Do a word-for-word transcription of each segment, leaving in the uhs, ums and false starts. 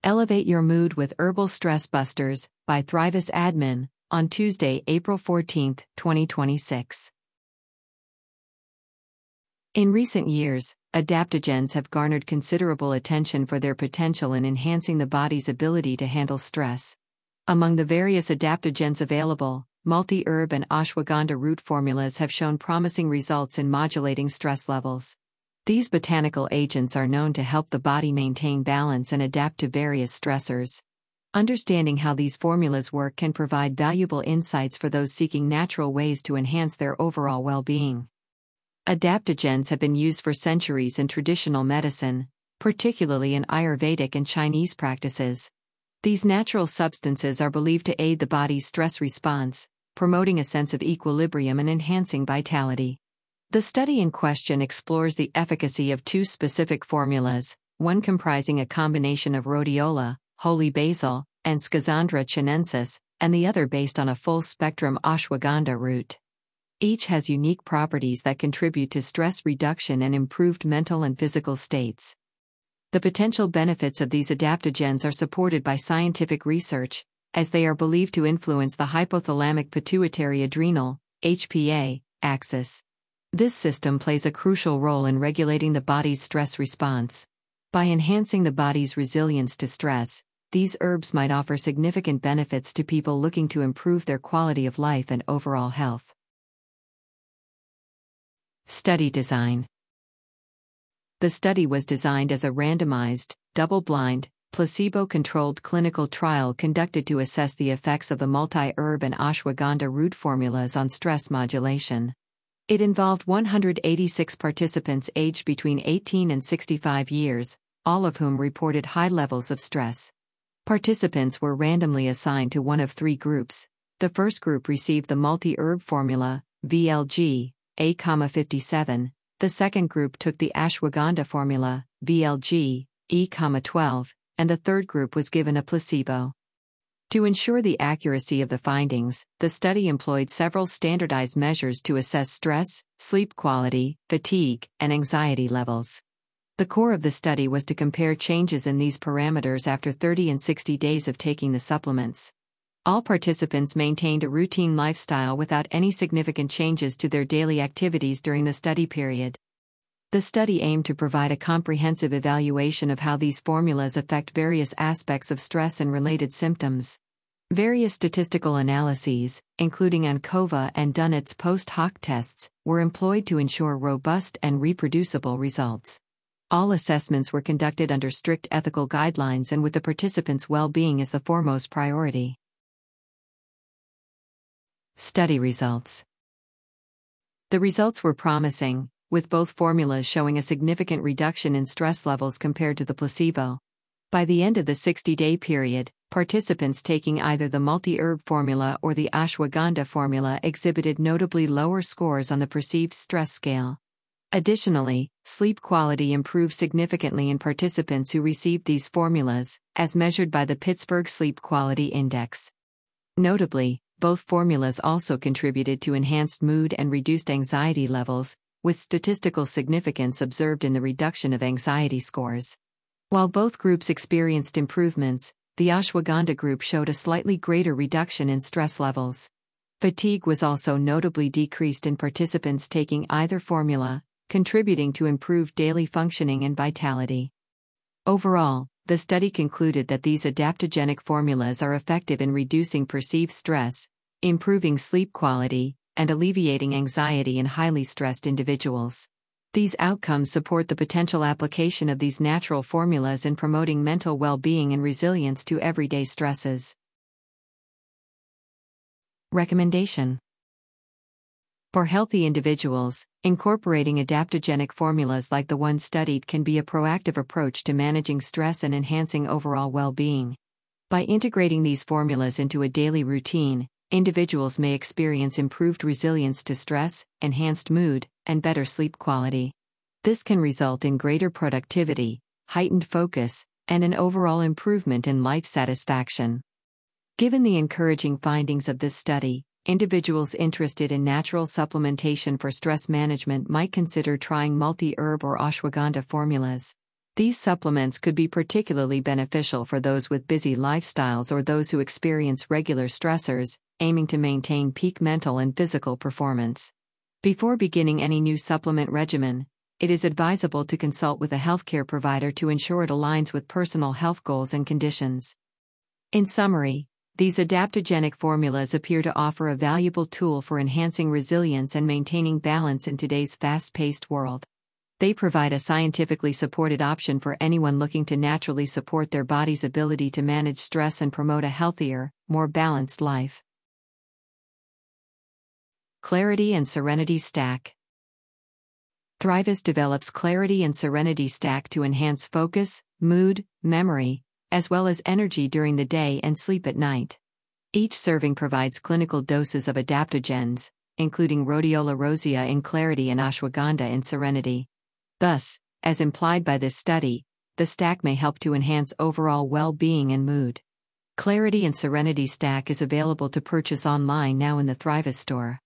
Elevate Your Mood with Herbal Stress Busters by Thrivus Admin on Tuesday, April fourteenth, twenty twenty-six. In recent years, adaptogens have garnered considerable attention for their potential in enhancing the body's ability to handle stress. Among the various adaptogens available, multi-herb and ashwagandha root formulas have shown promising results in modulating stress levels. These botanical agents are known to help the body maintain balance and adapt to various stressors. Understanding how these formulas work can provide valuable insights for those seeking natural ways to enhance their overall well-being. Adaptogens have been used for centuries in traditional medicine, particularly in Ayurvedic and Chinese practices. These natural substances are believed to aid the body's stress response, promoting a sense of equilibrium and enhancing vitality. The study in question explores the efficacy of two specific formulas, one comprising a combination of rhodiola, holy basil, and Schizandra chinensis, and the other based on a full-spectrum ashwagandha root. Each has unique properties that contribute to stress reduction and improved mental and physical states. The potential benefits of these adaptogens are supported by scientific research, as they are believed to influence the hypothalamic pituitary adrenal (H P A) axis. This system plays a crucial role in regulating the body's stress response. By enhancing the body's resilience to stress, these herbs might offer significant benefits to people looking to improve their quality of life and overall health. Study design. The study was designed as a randomized, double-blind, placebo-controlled clinical trial conducted to assess the effects of the multi-herb and ashwagandha root formulas on stress modulation. It involved one hundred eighty-six participants aged between eighteen and sixty-five years, all of whom reported high levels of stress. Participants were randomly assigned to one of three groups. The first group received the multi-herb formula, V L G, A fifty-seven, the second group took the ashwagandha formula, V L G, E twelve, and the third group was given a placebo. To ensure the accuracy of the findings, the study employed several standardized measures to assess stress, sleep quality, fatigue, and anxiety levels. The core of the study was to compare changes in these parameters after thirty and sixty days of taking the supplements. All participants maintained a routine lifestyle without any significant changes to their daily activities during the study period. The study aimed to provide a comprehensive evaluation of how these formulas affect various aspects of stress and related symptoms. Various statistical analyses, including ANCOVA and Dunnett's post hoc tests, were employed to ensure robust and reproducible results. All assessments were conducted under strict ethical guidelines and with the participants' well-being as the foremost priority. Study results. The results were promising, with both formulas showing a significant reduction in stress levels compared to the placebo. By the end of the sixty-day period, participants taking either the multi-herb formula or the ashwagandha formula exhibited notably lower scores on the perceived stress scale. Additionally, sleep quality improved significantly in participants who received these formulas, as measured by the Pittsburgh Sleep Quality Index. Notably, both formulas also contributed to enhanced mood and reduced anxiety levels, with statistical significance observed in the reduction of anxiety scores. While both groups experienced improvements, the ashwagandha group showed a slightly greater reduction in stress levels. Fatigue was also notably decreased in participants taking either formula, contributing to improved daily functioning and vitality. Overall, the study concluded that these adaptogenic formulas are effective in reducing perceived stress, improving sleep quality, and alleviating anxiety in highly stressed individuals. These outcomes support the potential application of these natural formulas in promoting mental well-being and resilience to everyday stresses. Recommendation. For healthy individuals, incorporating adaptogenic formulas like the one studied can be a proactive approach to managing stress and enhancing overall well-being. By integrating these formulas into a daily routine, individuals may experience improved resilience to stress, enhanced mood, and better sleep quality. This can result in greater productivity, heightened focus, and an overall improvement in life satisfaction. Given the encouraging findings of this study, individuals interested in natural supplementation for stress management might consider trying multi-herb or ashwagandha formulas. These supplements could be particularly beneficial for those with busy lifestyles or those who experience regular stressors, aiming to maintain peak mental and physical performance. Before beginning any new supplement regimen, it is advisable to consult with a healthcare provider to ensure it aligns with personal health goals and conditions. In summary, these adaptogenic formulas appear to offer a valuable tool for enhancing resilience and maintaining balance in today's fast-paced world. They provide a scientifically supported option for anyone looking to naturally support their body's ability to manage stress and promote a healthier, more balanced life. Clarity and Serenity Stack. Thrivis develops Clarity and Serenity Stack to enhance focus, mood, memory, as well as energy during the day and sleep at night. Each serving provides clinical doses of adaptogens, including Rhodiola rosea in Clarity and Ashwagandha in Serenity. Thus, as implied by this study, the stack may help to enhance overall well-being and mood. Clarity and Serenity Stack is available to purchase online now in the Thrivis store.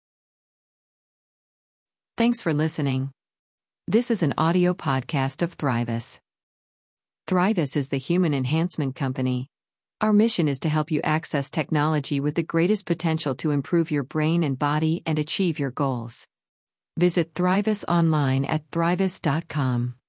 Thanks for listening. This is an audio podcast of Thrivis. Thrivis is the human enhancement company. Our mission is to help you access technology with the greatest potential to improve your brain and body and achieve your goals. Visit Thrivis online at thrivis dot com.